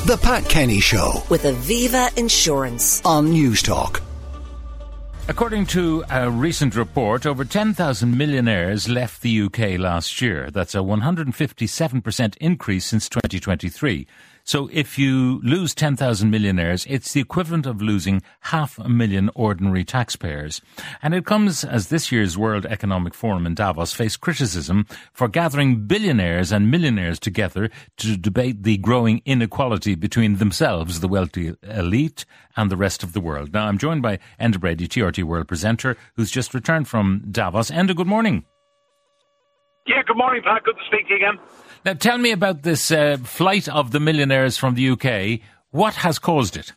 The Pat Kenny Show with Aviva Insurance on News Talk. According to a recent report, over 10,000 millionaires left the UK last year. That's a 157% increase since 2023. So if you lose 10,000 millionaires, it's the equivalent of losing 500,000 ordinary taxpayers. And it comes as this year's World Economic Forum in Davos faced criticism for gathering billionaires and millionaires together to debate the growing inequality between themselves, the wealthy elite, and the rest of the world. Now, I'm joined by Enda Brady, TRT World presenter, who's just returned from Davos. Enda, good morning. Yeah, good morning, Pat. Good to speak to you again. Now, tell me about this flight of the millionaires from the UK. What has caused it?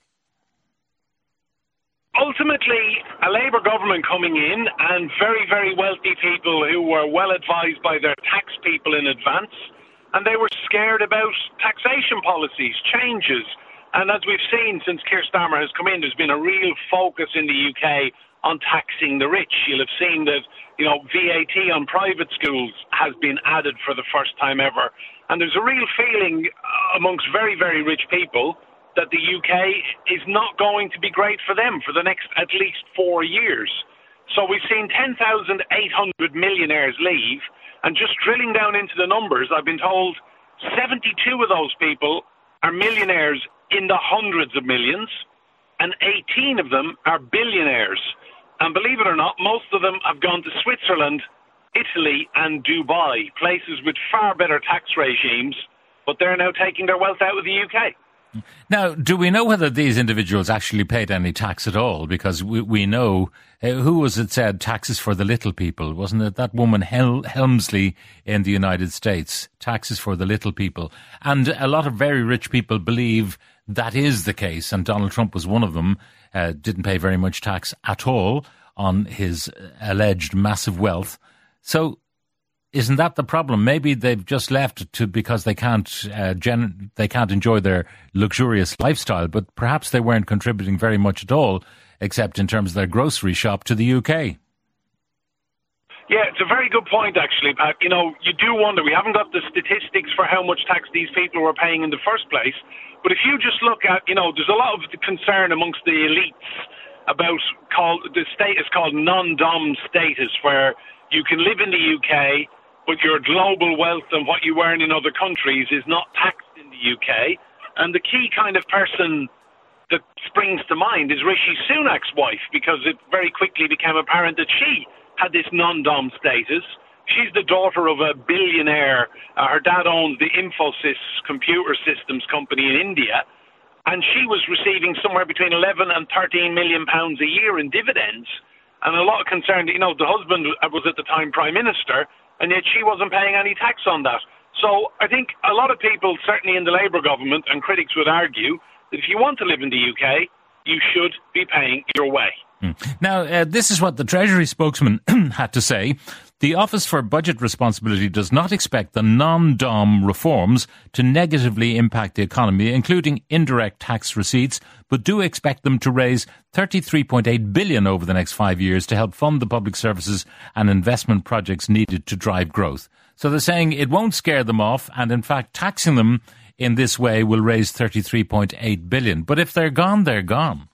Ultimately, a Labour government coming in and very, very wealthy people who were well advised by their tax people in advance, and they were scared about taxation policies, changes. And as we've seen since Keir Starmer has come in, there's been a real focus in the UK on taxing the rich. You'll have seen that, VAT on private schools has been added for the first time ever. And there's a real feeling amongst very, very rich people that the UK is not going to be great for them for the next at least 4 years. So we've seen 10,800 millionaires leave. And just drilling down into the numbers, I've been told 72 of those people are millionaires in the hundreds of millions, and 18 of them are billionaires. And believe it or not, most of them have gone to Switzerland, Italy and Dubai, places with far better tax regimes, but they're now taking their wealth out of the UK. Now, do we know whether these individuals actually paid any tax at all? Because we know, who was it said, taxes for the little people? Wasn't it that woman Helmsley in the United States? Taxes for the little people. And a lot of very rich people believe that is the case, and Donald Trump was one of them. Didn't pay very much tax at all on his alleged massive wealth. So isn't that the problem? Maybe they've just left because they can't enjoy their luxurious lifestyle, but perhaps they weren't contributing very much at all, except in terms of their grocery shop to the UK. Yeah, it's a very good point, actually, Pat. You do wonder, we haven't got the statistics for how much tax these people were paying in the first place, but if you just look at, there's a lot of concern amongst the elites about the status called non-dom status, where you can live in the UK, but your global wealth and what you earn in other countries is not taxed in the UK. And the key kind of person that springs to mind is Rishi Sunak's wife, because it very quickly became apparent that she had this non-dom status. She's the daughter of a billionaire. Her dad owns the Infosys computer systems company in India, and she was receiving somewhere between 11 and 13 million pounds a year in dividends. And a lot of concern, the husband was at the time Prime Minister, and yet she wasn't paying any tax on that. So I think a lot of people, certainly in the Labour government, and critics would argue that if you want to live in the UK, you should be paying your way. Now, this is what the Treasury spokesman had to say. The Office for Budget Responsibility does not expect the non-dom reforms to negatively impact the economy, including indirect tax receipts, but do expect them to raise $33.8 billion over the next 5 years to help fund the public services and investment projects needed to drive growth. So they're saying it won't scare them off, and in fact, taxing them in this way will raise $33.8 billion. But if they're gone, they're gone.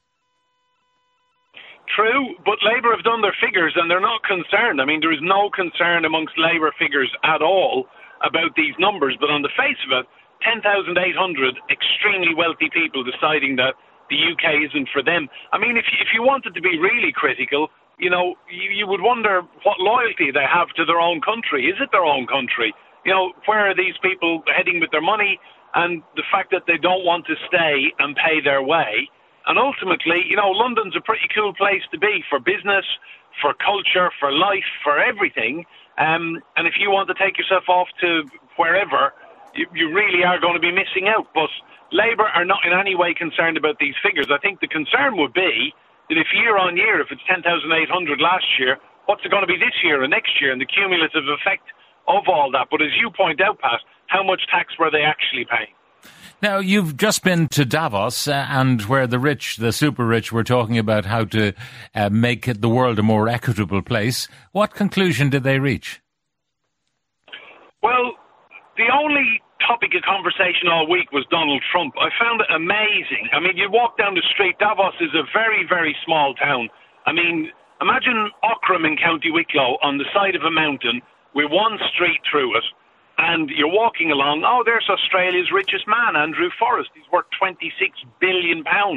True, but Labour have done their figures and they're not concerned. I mean, there is no concern amongst Labour figures at all about these numbers. But on the face of it, 10,800 extremely wealthy people deciding that the UK isn't for them. I mean, if you wanted to be really critical, you would wonder what loyalty they have to their own country. Is it their own country? Where are these people heading with their money? And the fact that they don't want to stay and pay their way. And ultimately, London's a pretty cool place to be for business, for culture, for life, for everything. And if you want to take yourself off to wherever, you really are going to be missing out. But Labour are not in any way concerned about these figures. I think the concern would be that if year on year, if it's 10,800 last year, what's it going to be this year and next year, and the cumulative effect of all that. But as you point out, Pat, how much tax were they actually paying? Now, you've just been to Davos and where the rich, the super rich, were talking about how to make the world a more equitable place. What conclusion did they reach? Well, the only topic of conversation all week was Donald Trump. I found it amazing. I mean, you walk down the street, Davos is a very, very small town. I mean, imagine Auckram in County Wicklow on the side of a mountain with one street through it, and you're walking along, oh, there's Australia's richest man, Andrew Forrest. He's worth £26 billion.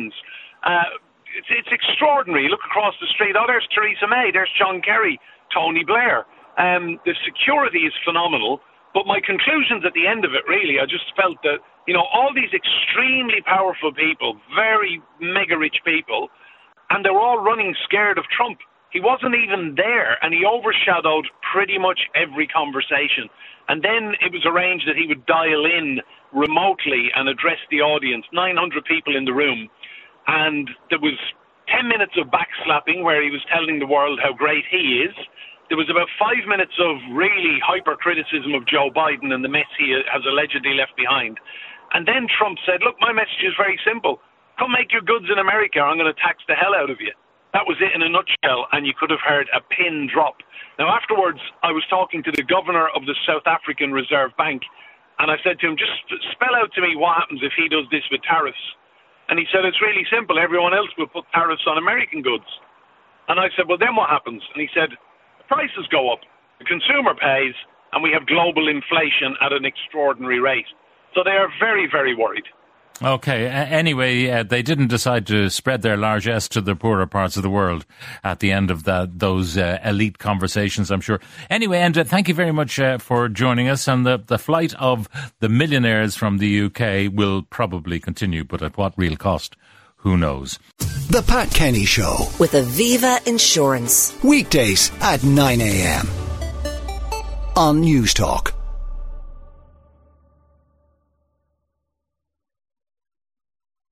It's extraordinary. Look across the street, oh, there's Theresa May, there's John Kerry, Tony Blair. The security is phenomenal. But my conclusions at the end of it, really, I just felt that, you know, all these extremely powerful people, very mega rich people, and they were all running scared of Trump. He wasn't even there, and he overshadowed pretty much every conversation. And then it was arranged that he would dial in remotely and address the audience, 900 people in the room. And there was 10 minutes of backslapping where he was telling the world how great he is. There was about 5 minutes of really hyper-criticism of Joe Biden and the mess he has allegedly left behind. And then Trump said, look, my message is very simple. Come make your goods in America, or I'm going to tax the hell out of you. That was it in a nutshell, and you could have heard a pin drop. Now, afterwards, I was talking to the governor of the South African Reserve Bank, and I said to him, just spell out to me what happens if he does this with tariffs. And he said, it's really simple. Everyone else will put tariffs on American goods. And I said, well, then what happens? And he said, prices go up, the consumer pays, and we have global inflation at an extraordinary rate. So they are very, very worried. Okay. Anyway, they didn't decide to spread their largesse to the poorer parts of the world at the end of those elite conversations, I'm sure. Anyway, and thank you very much for joining us. And the flight of the millionaires from the UK will probably continue, but at what real cost? Who knows? The Pat Kenny Show. With Aviva Insurance. Weekdays at 9 a.m. on News Talk.